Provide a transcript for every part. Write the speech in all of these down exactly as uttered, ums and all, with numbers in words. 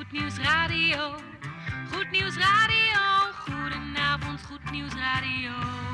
Goed Nieuws Radio. Goed Nieuws Radio. Goedenavond, Goed Nieuws Radio.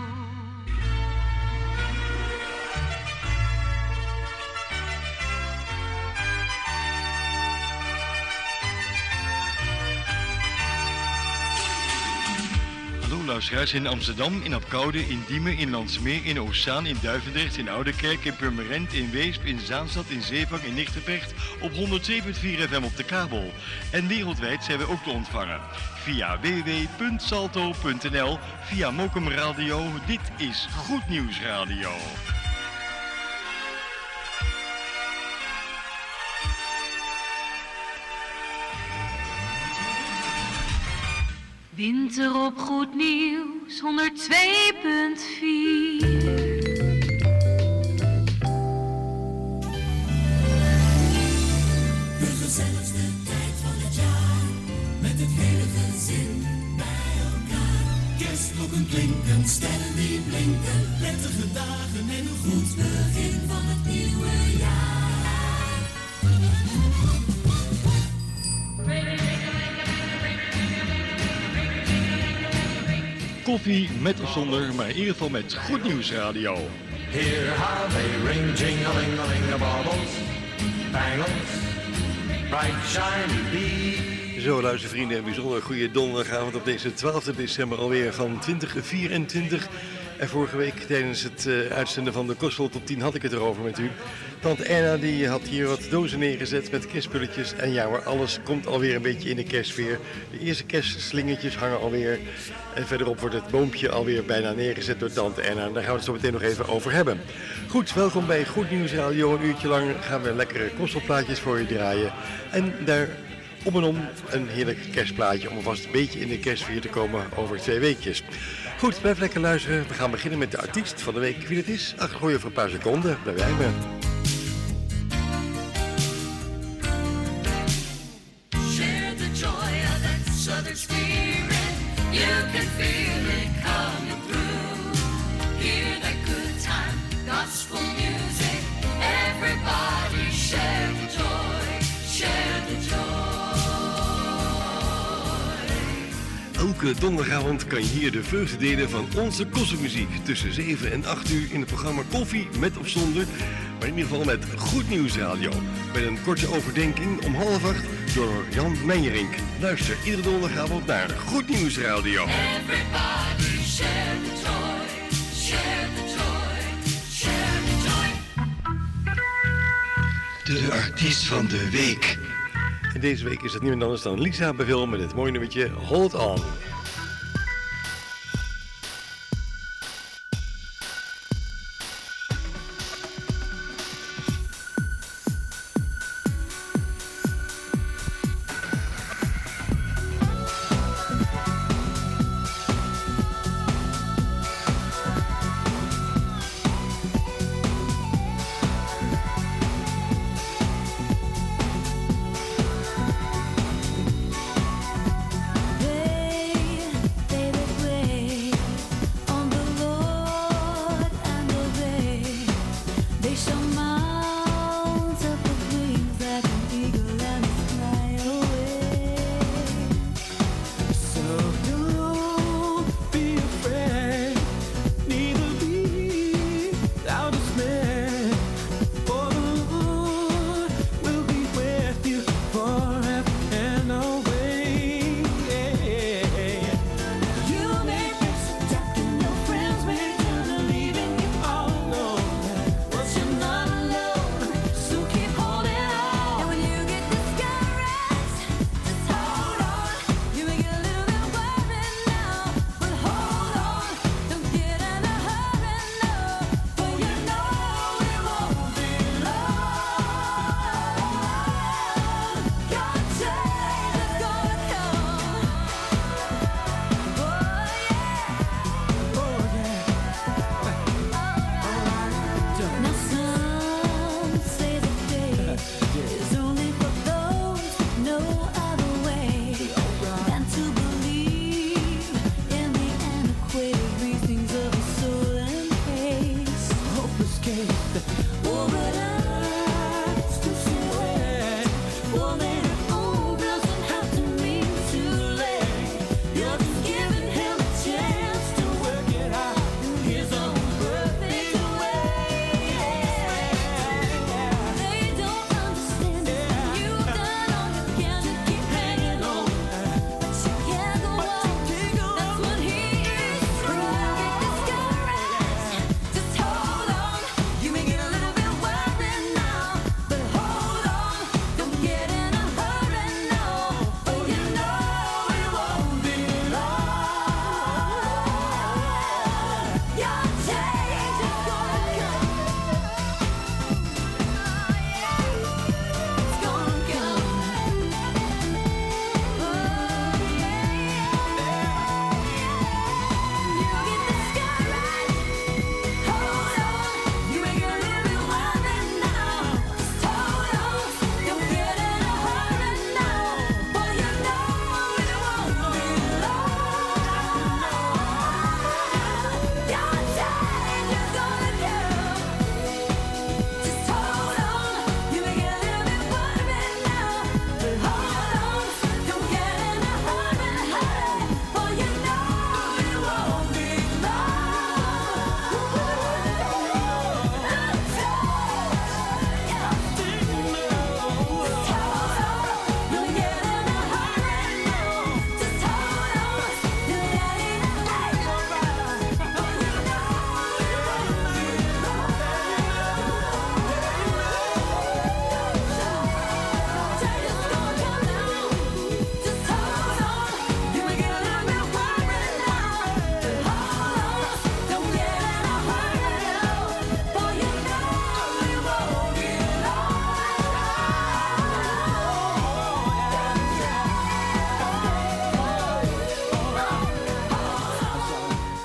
Hallo luisteraars in Amsterdam, in Apkoude, in Diemen, in Landsmeer, in Oostzaan, in Duivendrecht, in Oudekerk, in Purmerend, in Weesp, in Zaanstad, in Zeevang, in Nigtevecht op honderd zeven punt vier F M op de kabel. En wereldwijd zijn we ook te ontvangen via w w w punt salto punt n l, via Mokum Radio. Dit is Goed Nieuws Radio. Winter op Goed Nieuws, honderd twee punt vier. De gezelligste tijd van het jaar, met het hele gezin bij elkaar. Kerstklokken klinken, sterren die blinken, prettige dagen en een goed begin van het nieuwe jaar. Koffie met of zonder, maar in ieder geval met Goed Nieuws Radio. Here how they ring, jing-a-ling-a-ling, baubles, bangles, bright shiny beads. Zo luistervrienden, een bijzonder goede donderdagavond op deze twaalfde december alweer van twintig vierentwintig. En vorige week tijdens het uh, uitzenden van de Gospel Top tien had ik het erover met u. Tante Erna die had hier wat dozen neergezet met kerstspulletjes. En ja hoor, alles komt alweer een beetje in de kerstsfeer. De eerste kerstslingetjes hangen alweer. En verderop wordt het boompje alweer bijna neergezet door Tante Erna. Daar gaan we het zo meteen nog even over hebben. Goed, welkom bij Goed Nieuws Radio. Een uurtje lang gaan we lekkere gospelplaatjes voor je draaien. En daar om en om een heerlijk kerstplaatje om alvast een beetje in de kerstsfeer te komen over twee weekjes. Goed, blijf lekker luisteren. We gaan beginnen met de artiest van de week. Wie het is? Ach, gooi je voor een paar seconden. Blijf bij me. Share the joy of that southern spirit. You can feel it coming through. Hear that good time gospel music. Everybody share the joy. Share the joy. Elke donderdagavond kan je hier de vreugde delen van onze gospelmuziek. Tussen zeven en acht uur in het programma Koffie met of zonder. Maar in ieder geval met Goed Nieuws Radio. Met een korte overdenking om half acht door Jan Meijerink. Luister iedere donderdagavond naar Goed Nieuws Radio. Everybody share the joy. Share the joy. Share the joy. De artiest van de week. En deze week is het niemand anders dan Lisa Bevil met het mooie nummertje Hold On. Baby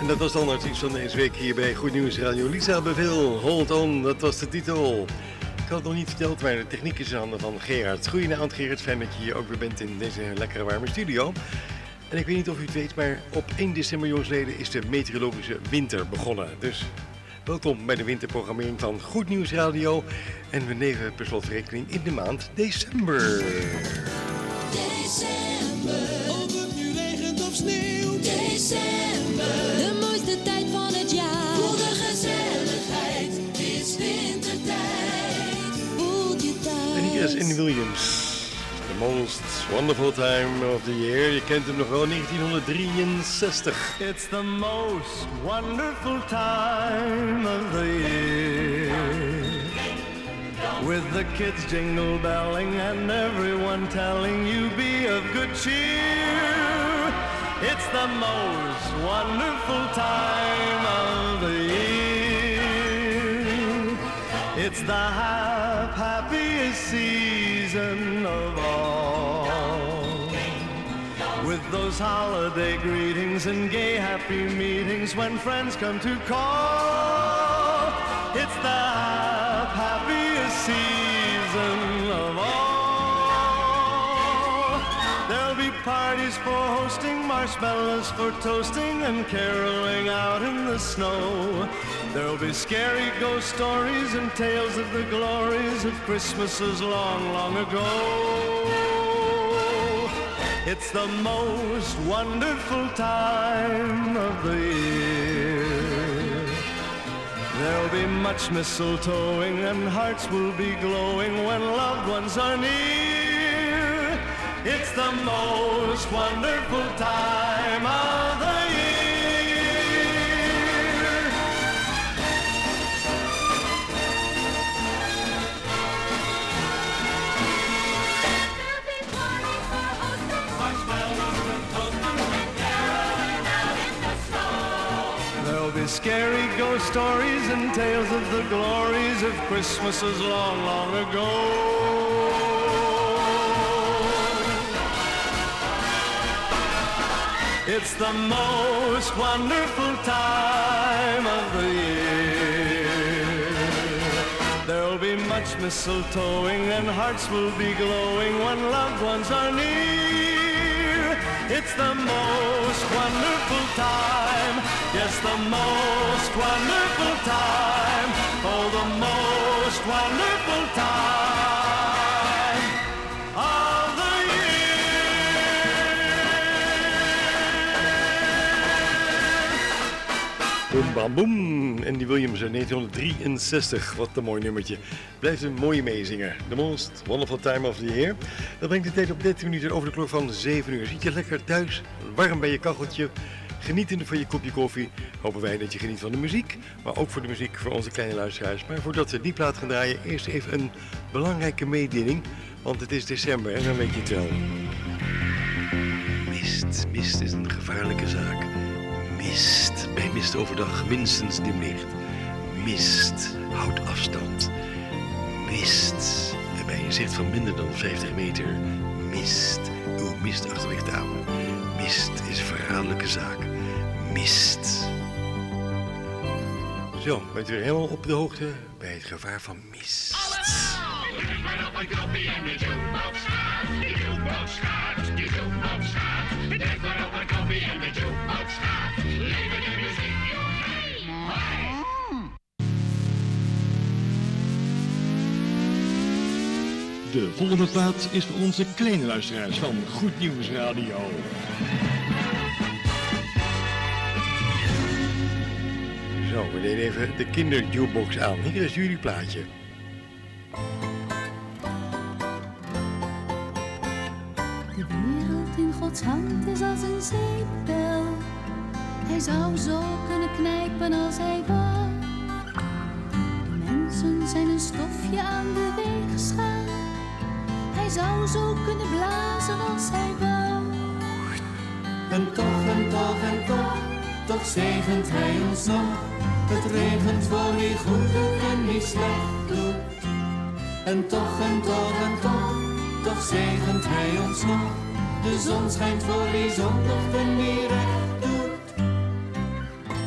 En dat was dan artiest van deze week hier bij Goed Nieuws Radio. Lisa Beveel, Hold On, dat was de titel. Ik had het nog niet verteld, maar de techniek is in handen van Gerard. Goedenavond Gerard, fijn dat je hier ook weer bent in deze lekkere warme studio. En ik weet niet of u het weet, maar op één december jongsleden is de meteorologische winter begonnen. Dus welkom bij de winterprogrammering van Goed Nieuws Radio. En we nemen per slotverrekening in de maand december. December, of het nu regent of sneeuwt. December, de mooiste tijd van het jaar. Voel de gezelligheid, het is wintertijd. Voel je thuis. En hier is Andy Williams. The most wonderful time of the year. Je kent hem nog wel, negentien drieënzestig. It's the most wonderful time of the year, with the kids jingle belling and everyone telling you be of good cheer. It's the most wonderful time of the year. It's the hap- happiest season of all, with those holiday greetings and gay happy meetings when friends come to call. It's the hap- happiest season of all. There'll be parties for hosting, marshmallows for toasting, and caroling out in the snow. There'll be scary ghost stories and tales of the glories of Christmases long, long ago. It's the most wonderful time of the year. There'll be much mistletoeing and hearts will be glowing when loved ones are near. It's the most wonderful time of the year. There'll be scary ghost stories and tales of the glories of Christmases long, long ago. It's the most wonderful time of the year. There'll be much mistletoeing and hearts will be glowing when loved ones are near. It's the most wonderful time, yes, the most wonderful time, oh, the most wonderful time of the year. Boom, bam, boom. Andy Williams uit negentien drieënzestig. Wat een mooi nummertje. Blijft een mooie meezinger. The most wonderful time of the year. Dat brengt de tijd op dertien minuten over de klok van zeven uur. Zit je lekker thuis, warm bij je kacheltje, genietende van je kopje koffie. Hopen wij dat je geniet van de muziek, maar ook voor de muziek voor onze kleine luisteraars. Maar voordat we die plaat gaan draaien, eerst even een belangrijke mededeling. Want het is december en dan weet je het wel. Mist, mist is een gevaarlijke zaak. Mist, bij mist overdag minstens dimlicht. Mist, houd afstand. Mist, bij een zicht van minder dan vijftig meter. Mist, uw mistachterlicht aan. Mist is verraderlijke zaak. Mist. Zo, bent u weer helemaal op de hoogte bij het gevaar van mist. De volgende plaat is voor onze kleine luisteraars van Goed Nieuws Radio. Zo, we deden even de kinderjukebox aan. Hier is jullie plaatje. De wereld in Gods hand is als een zeepbel. Hij zou zo kunnen knijpen als hij wou. De mensen zijn een stofje aan de weegschaal. Hij zou zo kunnen blazen als hij wou. En toch, en toch, en toch, toch zegent hij ons nog. Het regent voor wie goed doet en wie slecht doet. En toch, en toch, en toch, toch zegent hij ons nog. De zon schijnt voor wie zondigt en wie recht doet.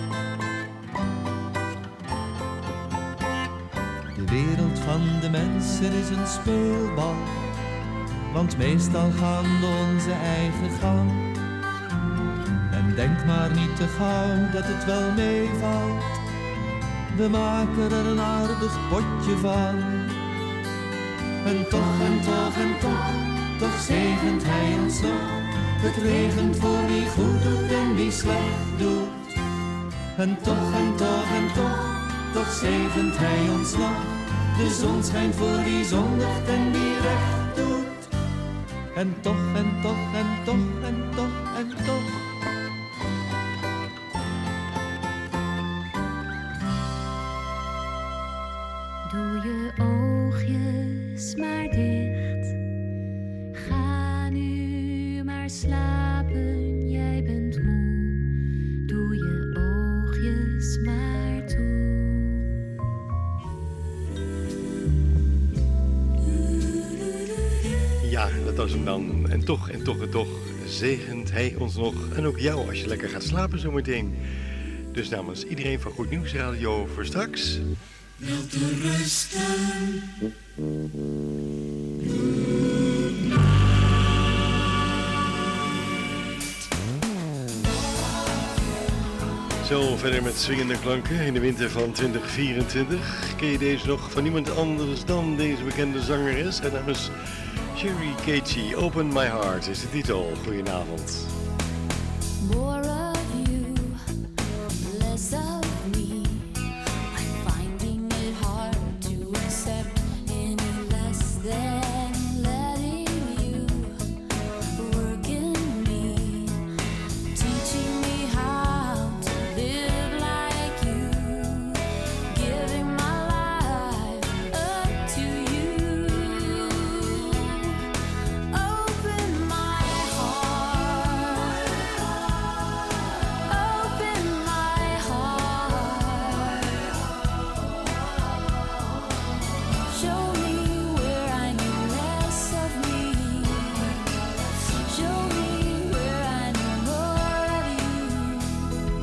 mensen is een speelbal, want meestal gaan we onze eigen gang. En denk maar niet te gauw dat het wel meevalt, we maken er een aardig potje van. En toch, en toch, en toch, toch zegent hij ons nog. Het regent voor wie goed doet en wie slecht doet. En toch, en toch, en toch, toch zegent hij ons nog. De zon schijnt voor wie zondigt en wie recht doet. En toch, en toch, en toch, en toch, en toch. Doe je oogjes maar dicht. Ga nu maar slapen, jij bent moe. Doe je oogjes maar toe. Ja, dat was hem dan. En toch, en toch, en toch zegent hij ons nog. En ook jou als je lekker gaat slapen zometeen. Dus namens iedereen van Goed Nieuws Radio voor straks. Wel te rusten. Zo, verder met swingende klanken in de winter van twintig vierentwintig. Ken je deze nog van niemand anders dan deze bekende zangeres? Haar naam is Sherry Katie. Open My Heart is de titel. Goedenavond. More of you, less of me. I'm finding it hard to accept any less than letting you work in me, teaching me how to live like you, giving my life up to you. Open my heart. Open my heart. Show me where I need less of me. Show me where I need more of you.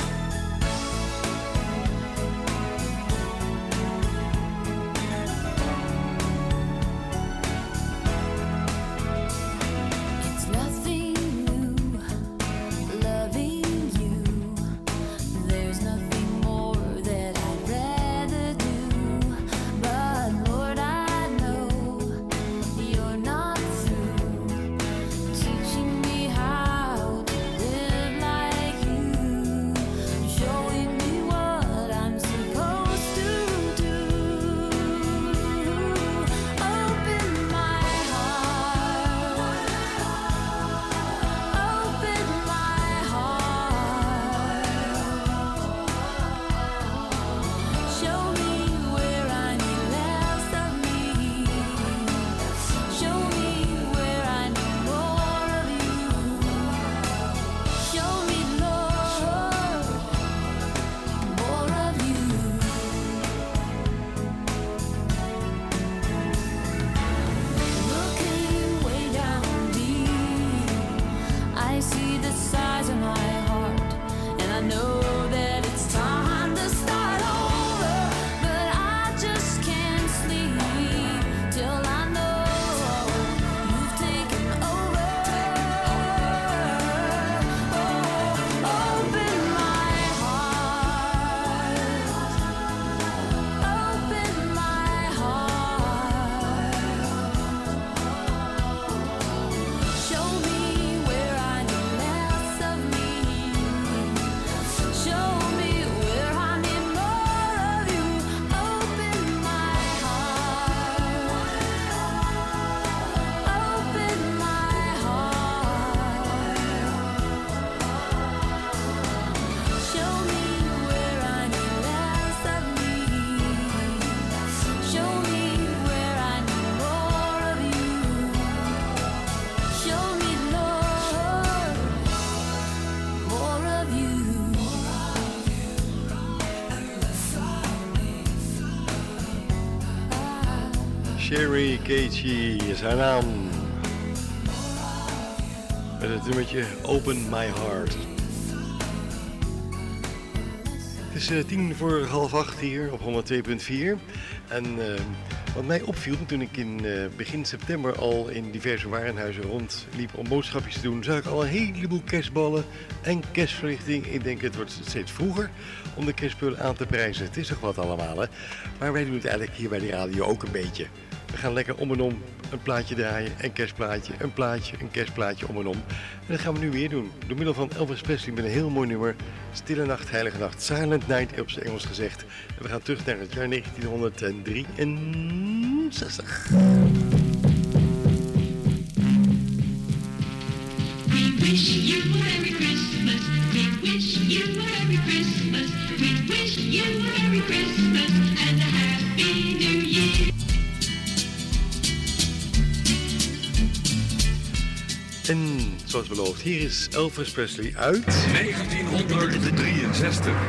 It's nothing new, loving you. There's nothing more that I'd rather do. But Lord, I know you're not through teaching me how to live like you, showing me what I'm supposed to do. Open my heart. Open my heart. Show me where I need less of me. Show me where I need more of you. Show me, Lord, more of you. Looking way down deep, I see the size of my heart, and I know that it's time to start over. But I just can't sleep till I know you've taken over. Oh, open my heart. Open my heart. Show me where I need less of me. Show me where I need more of you. Open my heart. Open my heart. Show me where I need less of me. Show me where I need more of you. Show me, Lord, more of you. Sherry Katie is haar naam. Met het nummertje Open My Heart. Het is eh, tien voor half acht hier op honderd twee punt vier. En eh, Wat mij opviel toen ik in uh, begin september al in diverse warenhuizen rondliep om boodschapjes te doen, zag ik al een heleboel kerstballen en kerstverlichting. Ik denk het wordt steeds vroeger om de kerstspullen aan te prijzen. Het is toch wat allemaal, hè? Maar wij doen het eigenlijk hier bij de radio ook een beetje. We gaan lekker om en om een plaatje draaien, een kerstplaatje, een plaatje, een kerstplaatje om en om. En dat gaan we nu weer doen. Door middel van Elvis Presley met een heel mooi nummer. Stille Nacht, Heilige Nacht, Silent Night op zijn Engels gezegd. En we gaan terug naar het jaar negentienhonderddrieënzestig. We wish you a Merry Christmas. We wish you a Merry Christmas. We wish you a Merry Christmas and a Happy New Year. En zoals beloofd, hier is Elvis Presley uit negentienhonderddrieënzestig.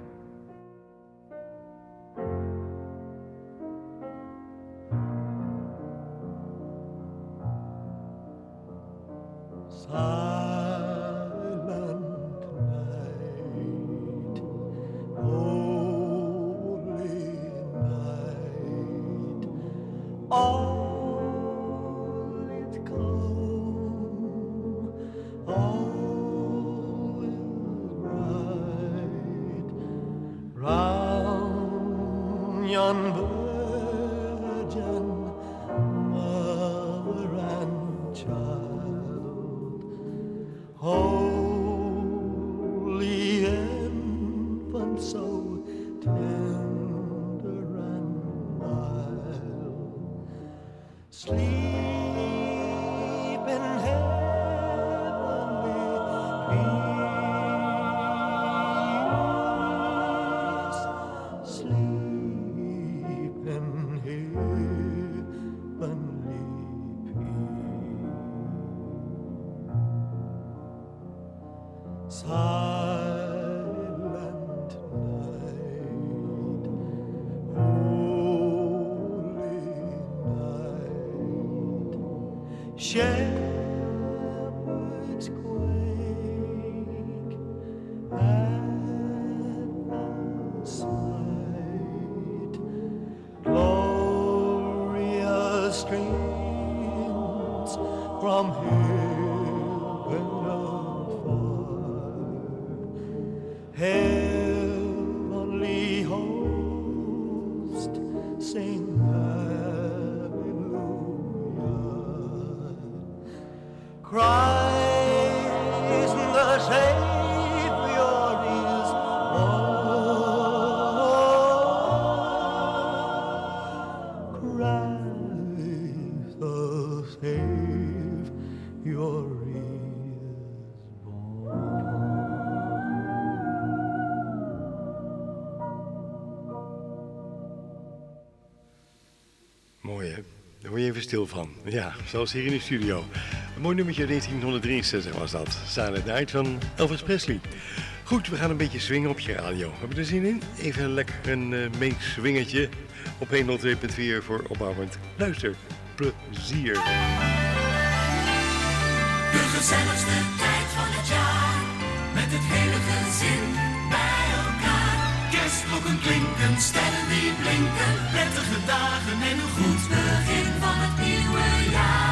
Shepherds quake at the sight, glorious streams from heaven afar, heavenly host sing Christ the Savior is born. Christ the Savior is born. Mooi, hè? Daar word je even stil van. Ja, zoals hier in de studio. Een mooi nummertje negentienhonderddrieënzestig was dat. Silent Night van Elvis Presley. Goed, we gaan een beetje swingen op je radio. Hebben we er zin in? Even lekker een uh, meeswingetje op honderdtwee punt vier voor opbouwend luisterplezier. De gezelligste tijd van het jaar, met het hele gezin bij elkaar. Kerstklokken klinken, sterren die blinken, prettige dagen en een goed begin van het nieuwe jaar.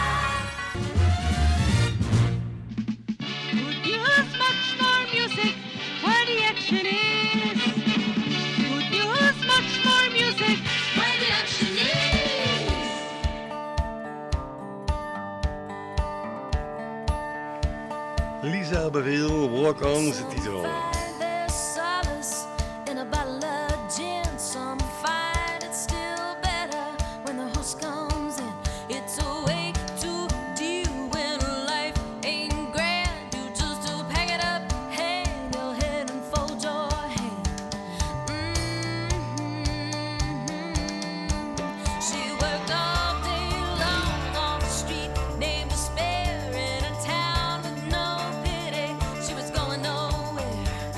Good news, much more music, where the action is. Good news, much more music, Where the action is. Lisa Beville, Walk On is de titel. There's solace in a bottle of gin. Some find it still better when the host comes in. It's a way to deal when life ain't grand. You just to pack it up, hang your head and fold your hand. Mm-hmm. She worked all day long on the street, named despair in a town with no pity. She was going nowhere.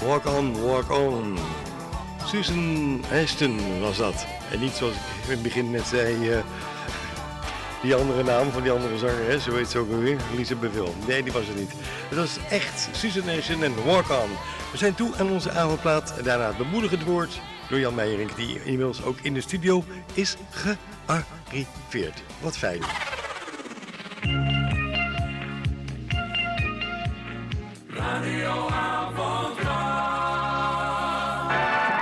Walk On, Walk On. Susan Ashton was dat. En niet zoals ik in het begin net zei, uh, die andere naam van die andere zanger, hè? Zo heet ze ook alweer, Lisa Beville. Nee, die was het niet. Het was echt Susan Ashton en Walk On. We zijn toe aan onze avondplaat en daarna het bemoedigend woord door Jan Meijerink, die inmiddels ook in de studio is gearriveerd. Wat fijn. Radio Avondklok.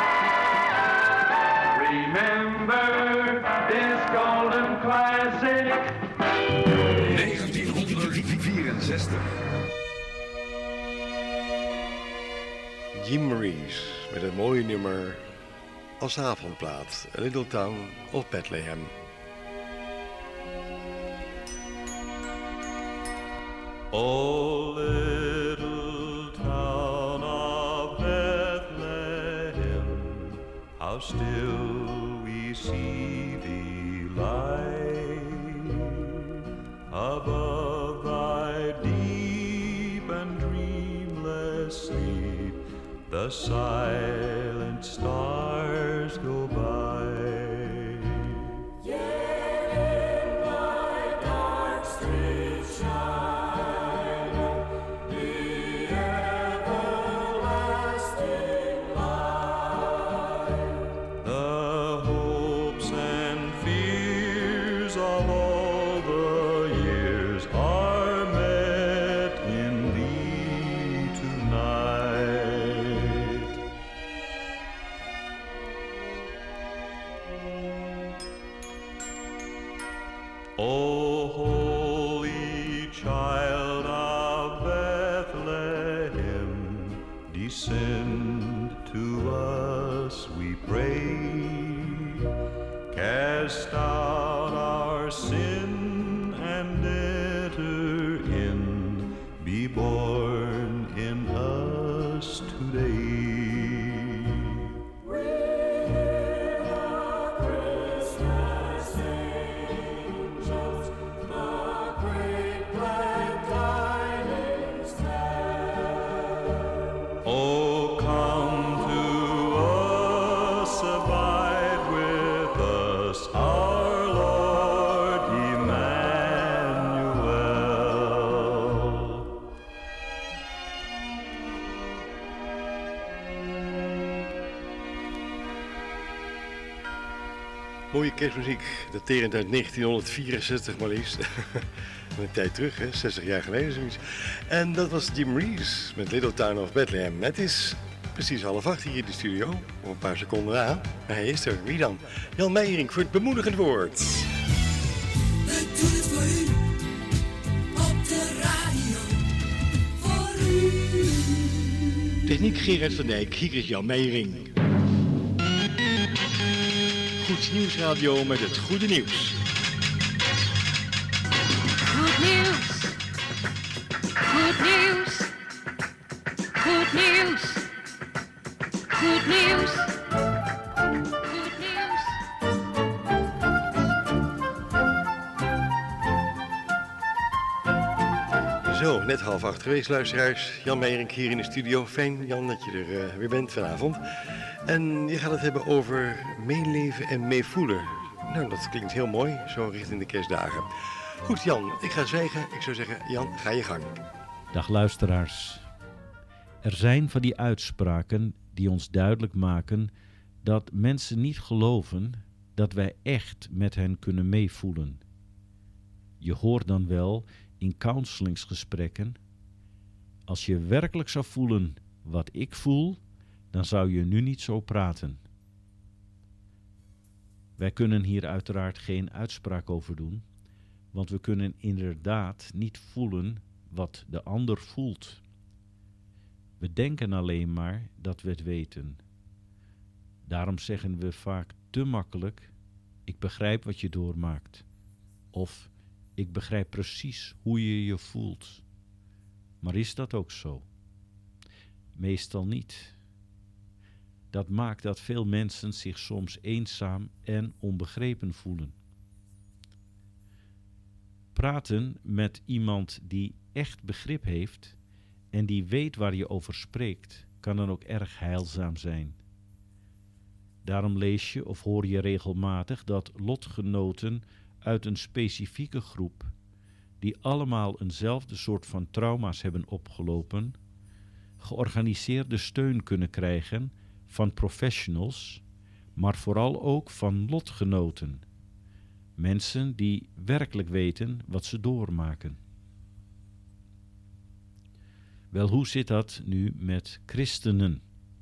Remember this golden classic. negentien vierenzestig. Jim Reeves met een mooie nummer als avondplaat. A Little Town of Bethlehem. O little town of Bethlehem, how still we see thee lie above thy deep and dreamless sleep. The silent stars go by. Yet in thy dark streets shine the everlasting light. The hopes and fears of all the years are met in thee tonight. O holy child of Bethlehem, descend to us, we pray. Cast out our sin and enter in. Be born in us today. Oh, come to us, abide with us, our Lord Emmanuel. Mooie kerstmuziek, daterend uit negentienhonderdvierenzestig maar liefst. Een tijd terug, hè? zestig jaar geleden zoiets. En dat was Jim Reeves met Little Town of Bethlehem. Het is precies half acht hier in de studio, of een paar seconden na. Hij is er, wie dan? Jan Meijerink voor het bemoedigend woord. We doen het voor u, op de radio, voor u. Techniek Gerard van Dijk, hier is Jan Meijerink. Goed Nieuwsradio met het goede nieuws. Good news. Good news. Good news. Good news. Good news. Zo, net half acht geweest, luisteraars. Jan Meijerink hier in de studio. Fijn, Jan, dat je er uh, weer bent vanavond. En je gaat het hebben over meeleven en meevoelen. Nou, dat klinkt heel mooi, zo richting de kerstdagen. Goed, Jan, ik ga zwijgen. Ik zou zeggen, Jan, ga je gang. Dag luisteraars. Er zijn van die uitspraken die ons duidelijk maken dat mensen niet geloven dat wij echt met hen kunnen meevoelen. Je hoort dan wel in counselingsgesprekken: als je werkelijk zou voelen wat ik voel, dan zou je nu niet zo praten. Wij kunnen hier uiteraard geen uitspraak over doen, want we kunnen inderdaad niet voelen wat de ander voelt. We denken alleen maar dat we het weten. Daarom zeggen we vaak te makkelijk: ik begrijp wat je doormaakt. Of ik begrijp precies hoe je je voelt. Maar is dat ook zo? Meestal niet. Dat maakt dat veel mensen zich soms eenzaam en onbegrepen voelen. Praten met iemand die echt begrip heeft en die weet waar je over spreekt, kan dan ook erg heilzaam zijn. Daarom lees je of hoor je regelmatig dat lotgenoten uit een specifieke groep, die allemaal eenzelfde soort van trauma's hebben opgelopen, georganiseerde steun kunnen krijgen van professionals, maar vooral ook van lotgenoten. Mensen die werkelijk weten wat ze doormaken. Wel, hoe zit dat nu met christenen?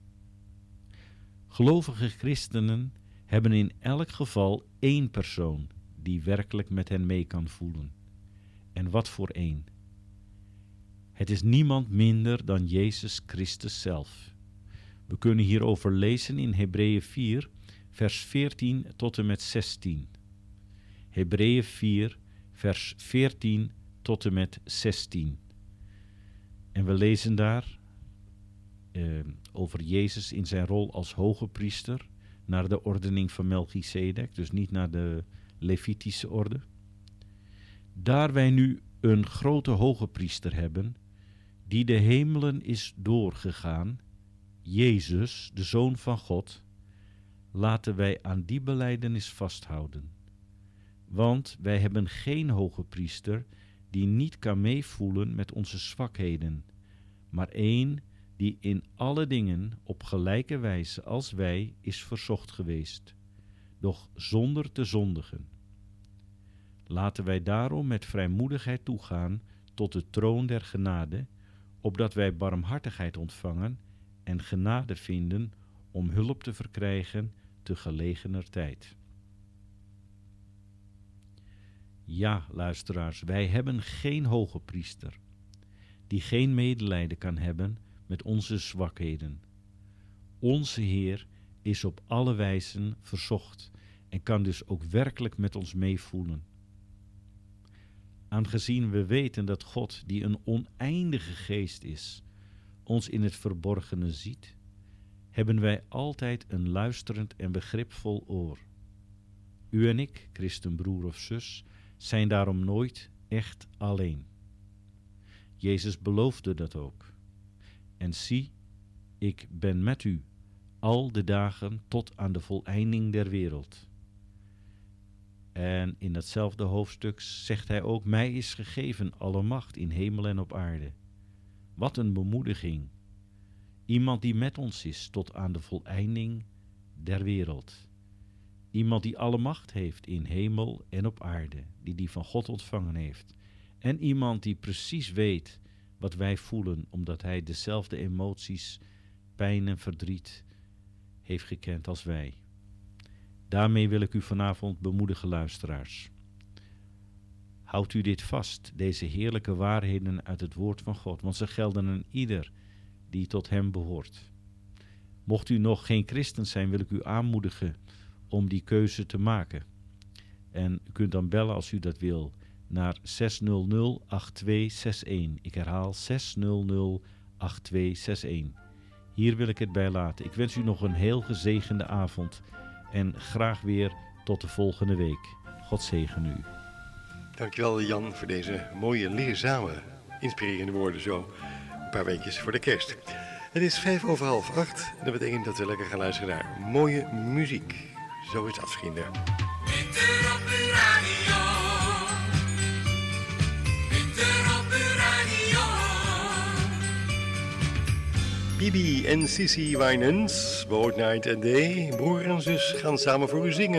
Gelovige christenen hebben in elk geval één persoon die werkelijk met hen mee kan voelen. En wat voor één? Het is niemand minder dan Jezus Christus zelf. We kunnen hierover lezen in Hebreeën vier, vers veertien tot en met zestien. Hebreeën vier, vers veertien tot en met zestien. En we lezen daar eh, over Jezus in zijn rol als hoge priester, naar de ordening van Melchizedek, dus niet naar de Levitische orde. Daar wij nu een grote hoge priester hebben, die de hemelen is doorgegaan, Jezus, de Zoon van God, laten wij aan die belijdenis vasthouden. Want wij hebben geen hoge priester die niet kan meevoelen met onze zwakheden, maar één die in alle dingen op gelijke wijze als wij is verzocht geweest, doch zonder te zondigen. Laten wij daarom met vrijmoedigheid toegaan tot de troon der genade, opdat wij barmhartigheid ontvangen en genade vinden om hulp te verkrijgen te gelegener tijd. Ja, luisteraars, wij hebben geen hoge priester, die geen medelijden kan hebben met onze zwakheden. Onze Heer is op alle wijzen verzocht en kan dus ook werkelijk met ons meevoelen. Aangezien we weten dat God, die een oneindige geest is, ons in het verborgene ziet, hebben wij altijd een luisterend en begripvol oor. U en ik, christenbroer of zus, zijn daarom nooit echt alleen. Jezus beloofde dat ook. En zie, ik ben met u al de dagen tot aan de voleinding der wereld. En in datzelfde hoofdstuk zegt hij ook, mij is gegeven alle macht in hemel en op aarde. Wat een bemoediging. Iemand die met ons is tot aan de voleinding der wereld. Iemand die alle macht heeft in hemel en op aarde, die die van God ontvangen heeft. En iemand die precies weet wat wij voelen, omdat hij dezelfde emoties, pijn en verdriet heeft gekend als wij. Daarmee wil ik u vanavond bemoedigen, luisteraars. Houdt u dit vast, deze heerlijke waarheden uit het woord van God, want ze gelden aan ieder die tot hem behoort. Mocht u nog geen christen zijn, wil ik u aanmoedigen om die keuze te maken. En u kunt dan bellen als u dat wil naar zes nul nul acht twee zes een. Ik herhaal zes nul nul acht twee zes een. Hier wil ik het bij laten. Ik wens u nog een heel gezegende avond en graag weer tot de volgende week. God zegen u. Dankjewel Jan voor deze mooie, leerzame, inspirerende woorden zo een paar weekjes voor de kerst. Het is vijf over half acht en dat betekent dat we lekker gaan luisteren naar mooie muziek. Zo is dat, vrienden. Winter op uw radio. Winter op uw radio. Bibi en Sissy Winans, Both Night and Day, broer en zus gaan samen voor u zingen.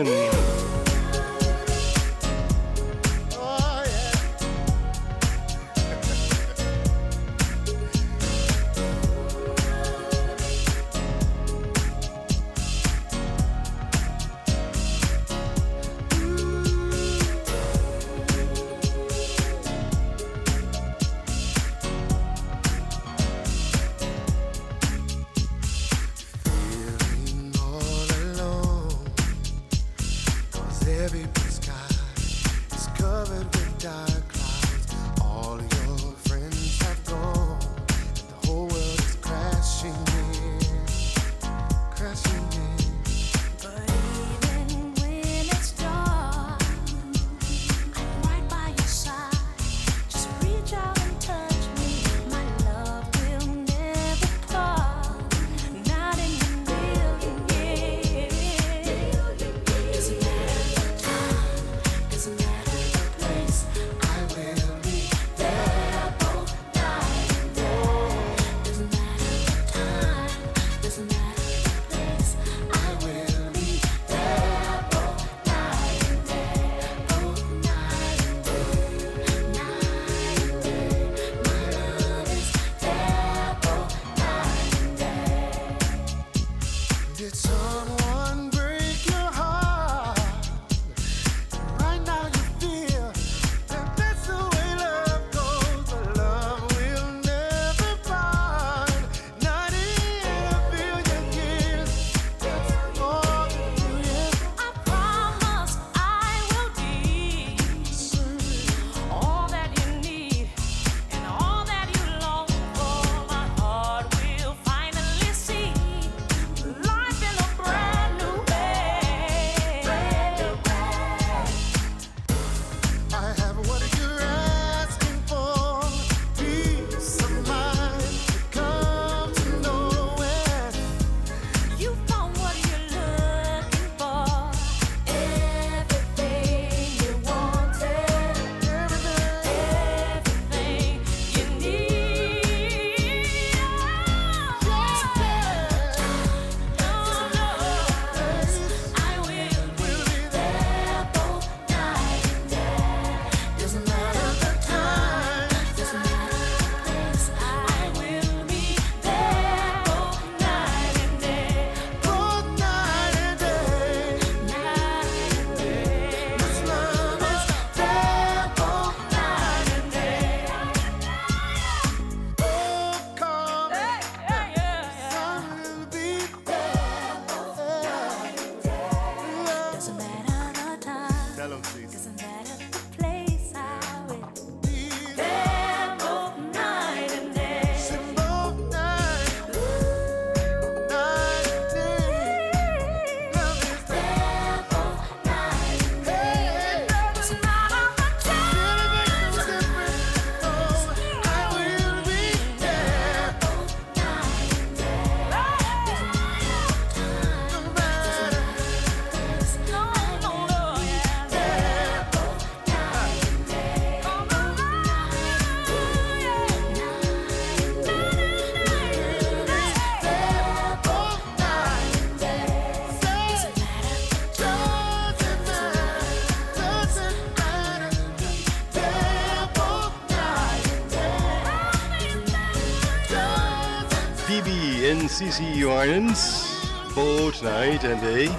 Phoebe en Cici Johannes. Both night and day.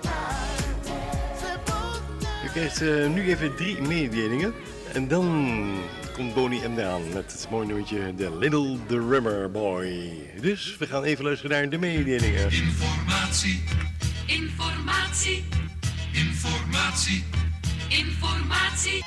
U krijgt uh, nu even drie mededelingen. En dan komt Boney M eraan met het mooie nummertje The Little Drummer Boy. Dus we gaan even luisteren naar de mededelingen. Informatie. Informatie. Informatie. Informatie.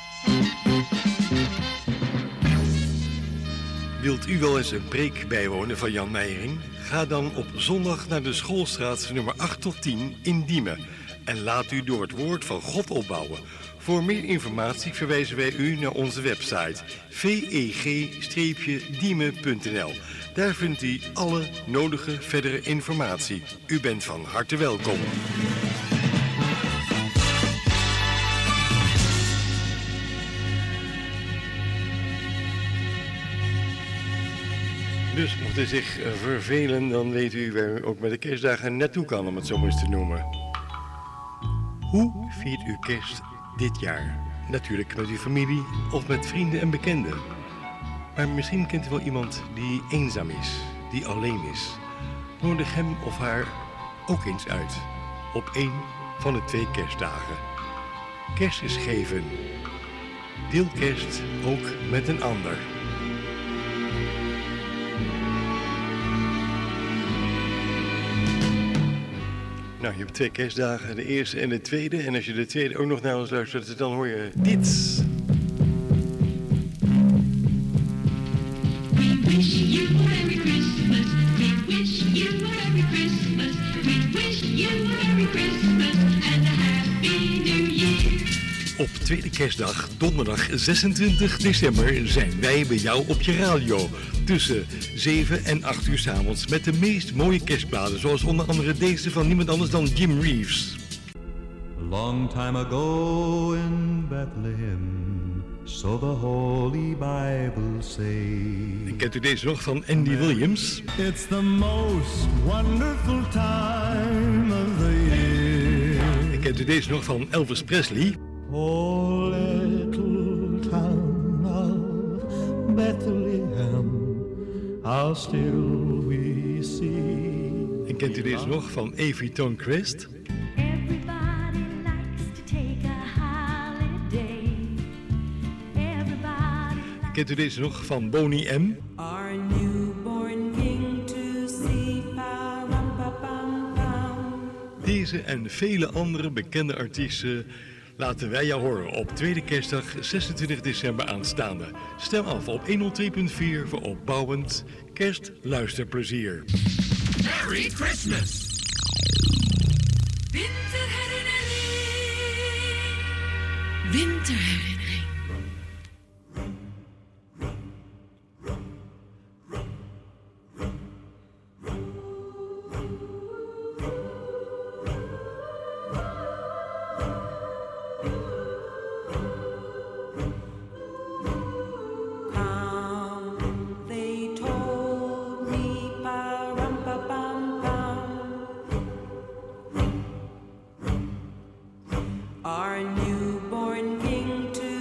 Wilt u wel eens een preek bijwonen van Jan Meijering? Ga dan op zondag naar de Schoolstraat nummer acht tot tien in Diemen. En laat u door het woord van God opbouwen. Voor meer informatie verwijzen wij u naar onze website v e g diemen punt n l. Daar vindt u alle nodige verdere informatie. U bent van harte welkom. Dus mocht u zich vervelen, dan weet u waar u ook met de kerstdagen naartoe kan, om het zo maar eens te noemen. Hoe viert u kerst dit jaar? Natuurlijk met uw familie of met vrienden en bekenden. Maar misschien kent u wel iemand die eenzaam is, die alleen is. Nodig hem of haar ook eens uit op één van de twee kerstdagen. Kerst is geven. Deel kerst ook met een ander. Nou, je hebt twee kerstdagen, de eerste en de tweede. En als je de tweede ook nog naar ons luistert, dan hoor je dit. We wish you a Merry Christmas. We wish you a Merry Christmas. We wish you a Merry Christmas and a Happy New Year. Op tweede kerstdag, donderdag zesentwintig december, zijn wij bij jou op je radio. Tussen zeven en acht uur 's avonds met de meest mooie kerstplaten, zoals onder andere deze van niemand anders dan Jim Reeves. Long time ago in Bethlehem, so the Holy Bible say. En kent u deze nog van Andy Williams? It's the most wonderful time of the year. En kent u deze nog van Elvis Presley? Oh, little town of Bethlehem, how still we see. En kent u deze nog van Avie Tonecrest? Everybody likes to take a holiday. Everybody likes. Kent u deze nog van Boney M? Our newborn king to see, pa-ram-pa-pam-pam. Deze en vele andere bekende artiesten laten wij jou horen op tweede kerstdag zesentwintig december aanstaande. Stem af op honderd twee punt vier voor opbouwend kerstluisterplezier. Merry Christmas. Winterherinnering. Winterherinnering. Our newborn king to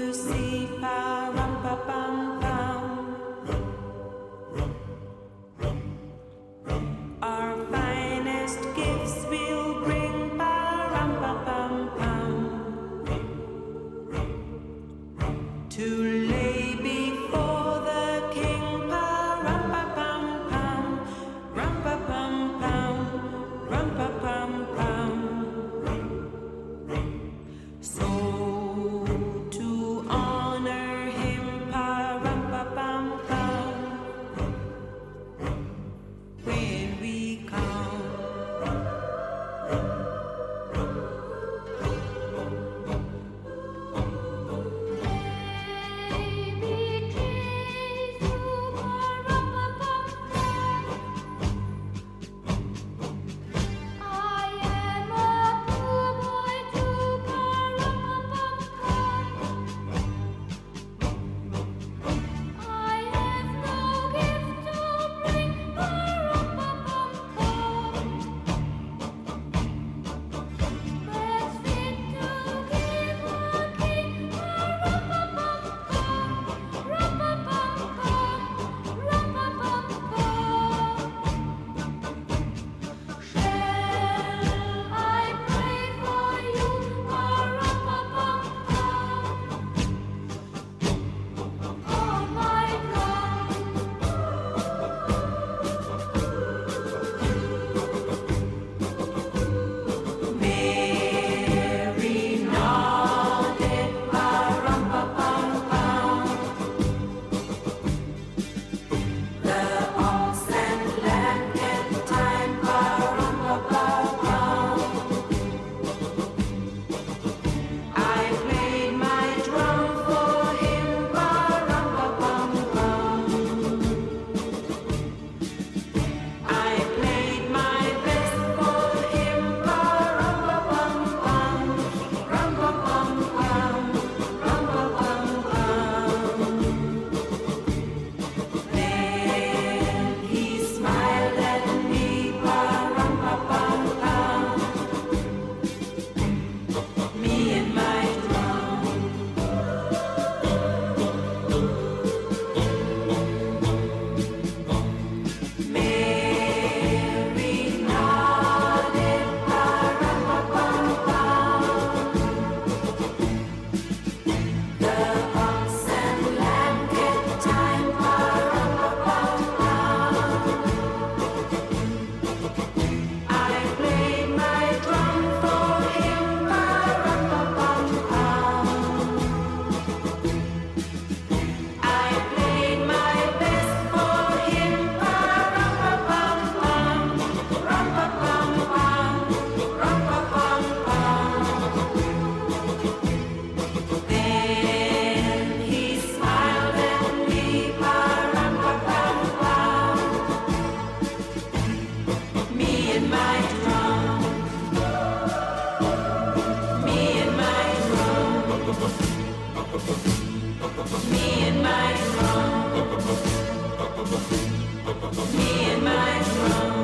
Me and my drum.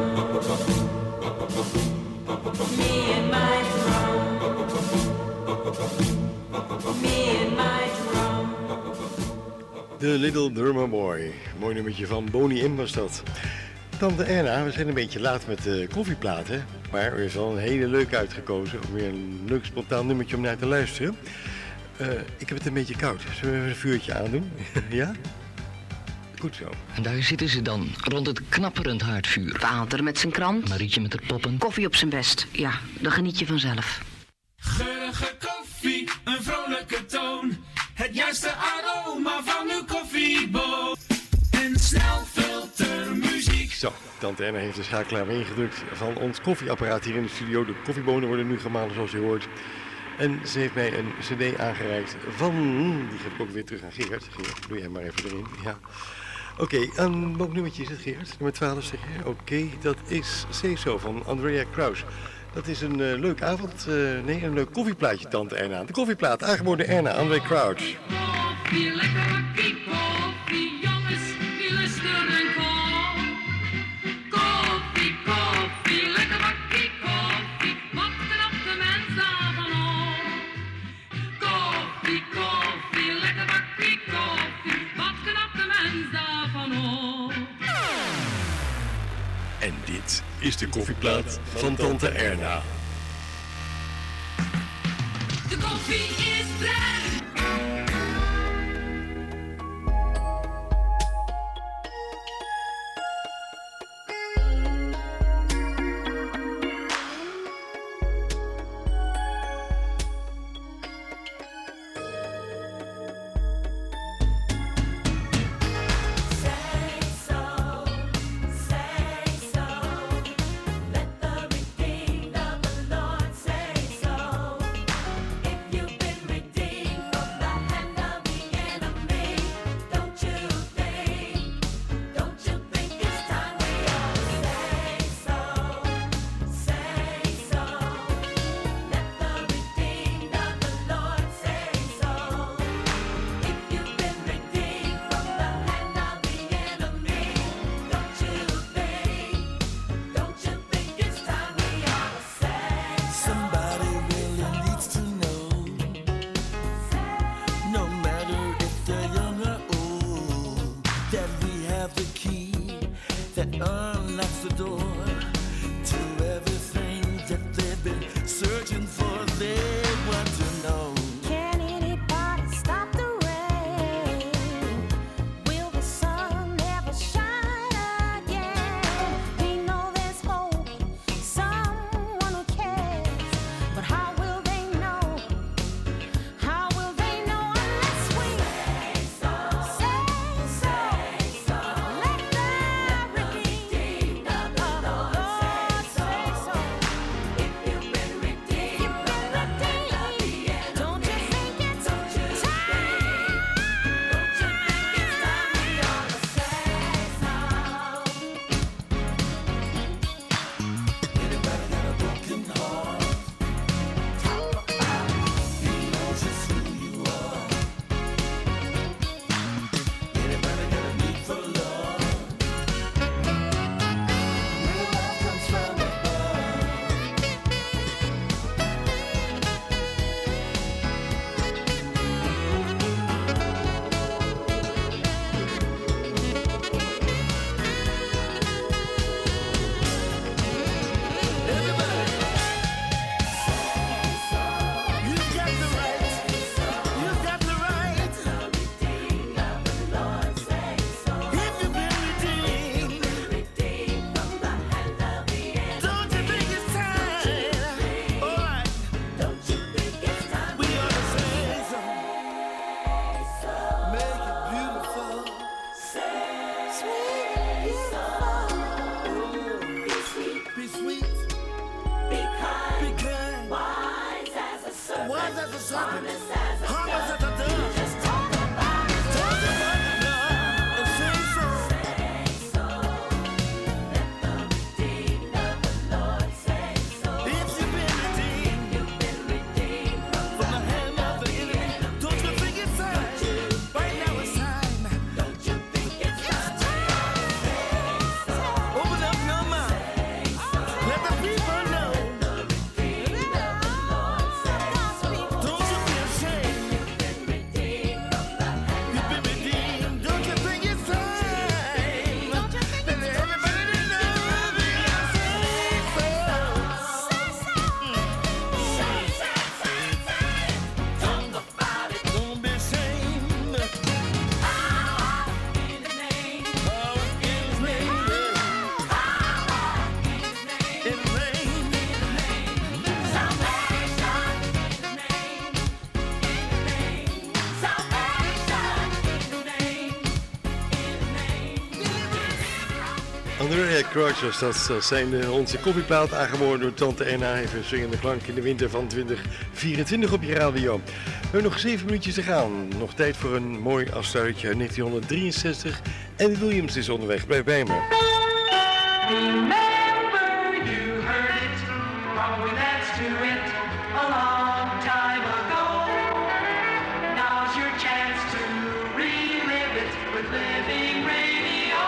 Me and my drum. Me and my drum. The Little Drummer Boy. Mooi nummertje van Boney M was dat. Tante Erna, we zijn een beetje laat met de koffieplaten. Maar er is al een hele leuke uitgekozen. Weer een leuk spontaan nummertje om naar te luisteren. Uh, ik heb het een beetje koud. Zullen we even een vuurtje aandoen? Ja? Goed zo. En daar zitten ze dan, rond het knapperend haardvuur. Vader met zijn krant. Marietje met haar poppen. Koffie op zijn best. Ja, dan geniet je vanzelf. Geurige koffie, een vrolijke toon. Het juiste aroma van uw koffieboot. En snelfiltermuziek. Zo, tante Erna heeft de schakelaar weer ingedrukt van ons koffieapparaat hier in de studio. De koffiebonen worden nu gemalen zoals u hoort. En ze heeft mij een cd aangereikt van, die geef ik ook weer terug aan Geert. Geert, doe jij maar even erin. Ja. Oké, okay, en welk nummertje is het, Geert? Nummer twaalf zeg je? Oké, okay, dat is Say So van Andrea Kraus. Dat is een uh, leuk avond, uh, nee, een leuk koffieplaatje, tante Erna. De koffieplaat, aangeboden Erna, Andrea Kraus. Koffie, lekker bakkie koffie, jongens, die luisteren kom. Koffie, koffie, lekker bakkie koffie, wat knapt de mens daarvan op? Koffie, koffie, lekker bakkie koffie, wat knapt de mens daarvan op? En dit is de koffieplaat van tante Erna. De koffie is blij. Say so. Crouchers, dat zijn uh, onze koffieplaat, aangeboren door Tante Enna. Even swingende klank in de winter van twintig vierentwintig op je radio. We hebben nog zeven minuutjes te gaan. Nog tijd voor een mooi afsluitje. negentienhonderddrieënzestig. En Williams is onderweg. Blijf bij me. Remember you heard it, probably that's to it, a long time ago. Now's your chance to relive it with Living Radio.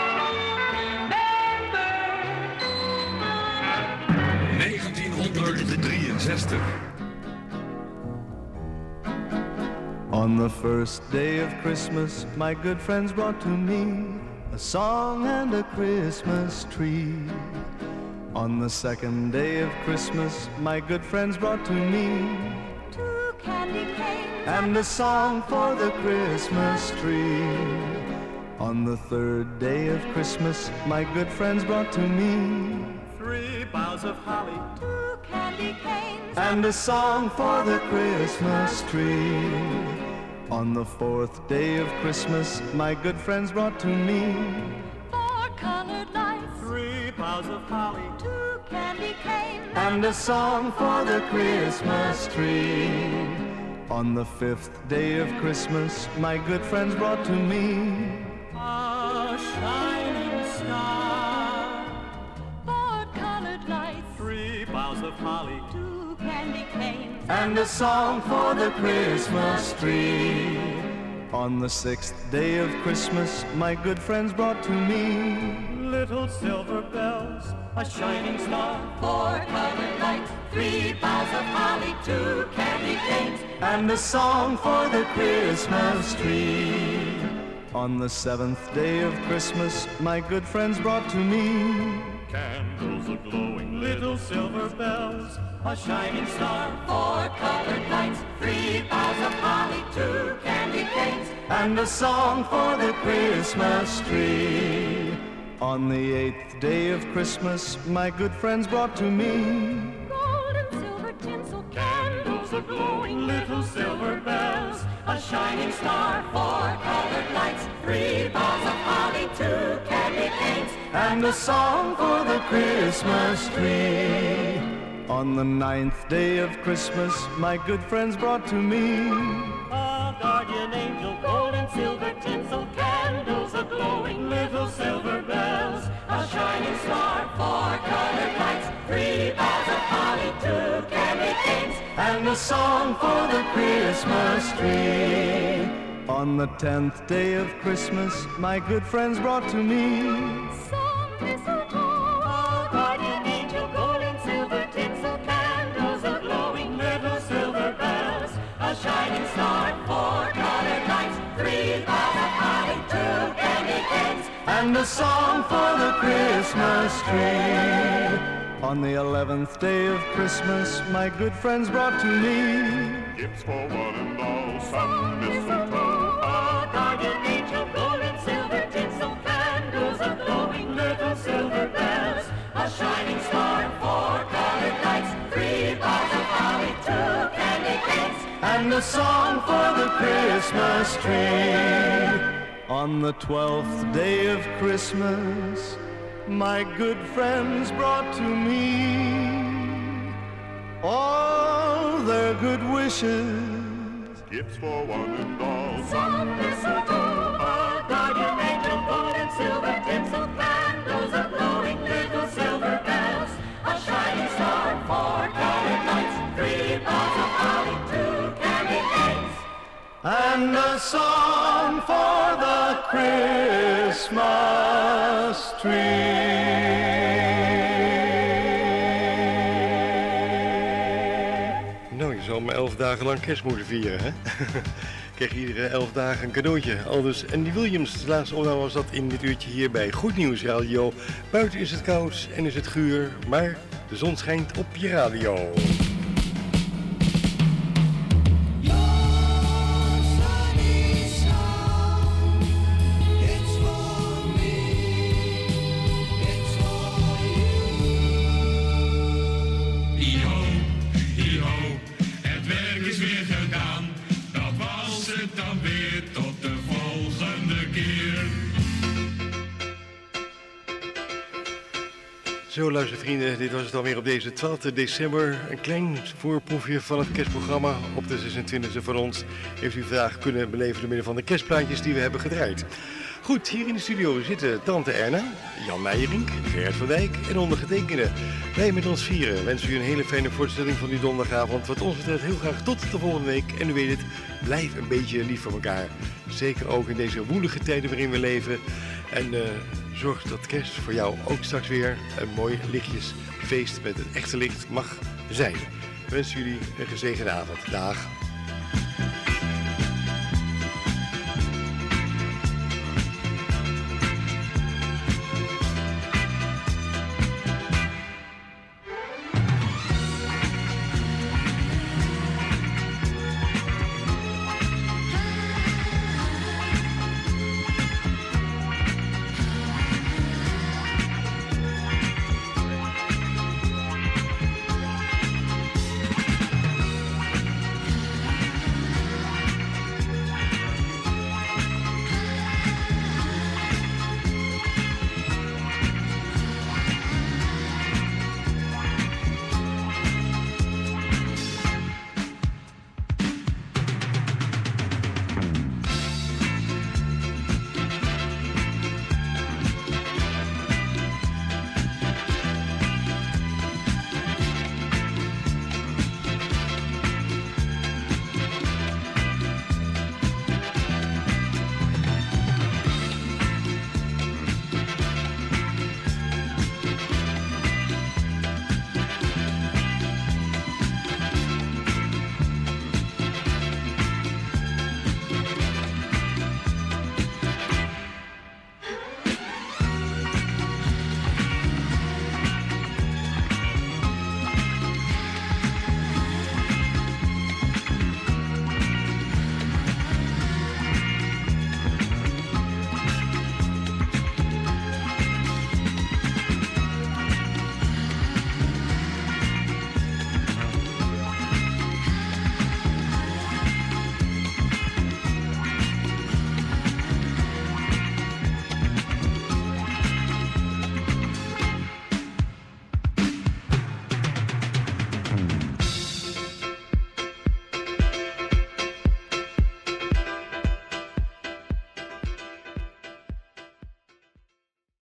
Remember negentienhonderddrieënzestig. On the first day of Christmas, my good friends brought to me a song and a Christmas tree. On the second day of Christmas, my good friends brought to me Two candy canes and a song for the Christmas tree. On the third day of Christmas, my good friends brought to me three boughs of holly, two candy canes and a song for the Christmas tree. On the fourth day of Christmas, my good friends brought to me four colored lights, three boughs of holly, two candy canes and a song for the Christmas tree. On the fifth day of Christmas, my good friends brought to me a shining star, four colored lights, three boughs of holly, two candy canes and a song for the Christmas tree. On the sixth day of Christmas, my good friends brought to me little silver bells, a shining star, four colored lights, three boughs of holly, two candy canes and a song for the Christmas tree. On the seventh day of Christmas, my good friends brought to me candles are glowing, little silver bells, a shining star, four colored lights, three boughs of holly, two candy canes and a song for the Christmas tree. On the eighth day of Christmas, my good friends brought to me gold and silver tinsel candles are glowing, little silver bells, a shining star, four colored lights, three boughs of holly, two candy canes and a song for the Christmas tree. On the ninth day of Christmas, my good friends brought to me a guardian angel, gold and silver tinsel, candles are glowing, little silver bells, a shining star, four colored lights, three boughs of holly, two candy canes and a song for the Christmas tree. On the tenth day of Christmas, my good friends brought to me some mistletoe, a guardian angel, gold and silver tinsel, candles are glowing, little silver bells, a shining star, four colored lights, three boughs of holly, two candy canes and a song for the Christmas tree. On the eleventh day of Christmas, my good friends brought to me gifts for one and all, some mistletoe, a guardian angel, gold and silver tinsel, candles are glowing, little silver bells, a shining star, four colored lights, three boughs of holly, two candy canes and a song for the Christmas tree. On the twelfth day of Christmas, my good friends brought to me all their good wishes, gifts for one and all, some mistletoe, a guardian angel, gold and silver tinsel, candles are glowing, little silver bells, a shining star, four colored lights, three boughs of holly, two candy canes and a song for the Christmas tree. Nou, je zou maar elf dagen lang kerst moeten vieren, hè? Krijg je iedere elf dagen een cadeautje. Aldus Andy Williams, de laatste opname was dat in dit uurtje hier bij Goed Nieuws Radio. Buiten is het koud en is het guur, maar de zon schijnt op je radio. Zo, luistervrienden, dit was het alweer op deze twaalfde december. Een klein voorproefje van het kerstprogramma. Op de zesentwintigste van ons heeft u vandaag kunnen beleven door middel van de kerstplaatjes die we hebben gedraaid. Goed, hier in de studio zitten tante Erna, Jan Meijerink, Gerard van Dijk en ondergetekende. Wij met ons vieren wensen u een hele fijne voortzetting van die donderdagavond. Wat ons betreft heel graag tot de volgende week. En u weet het, blijf een beetje lief voor elkaar. Zeker ook in deze woelige tijden waarin we leven. En uh, zorg dat kerst voor jou ook straks weer een mooi lichtjesfeest met het echte licht mag zijn. We wensen jullie een gezegende avond. Dag.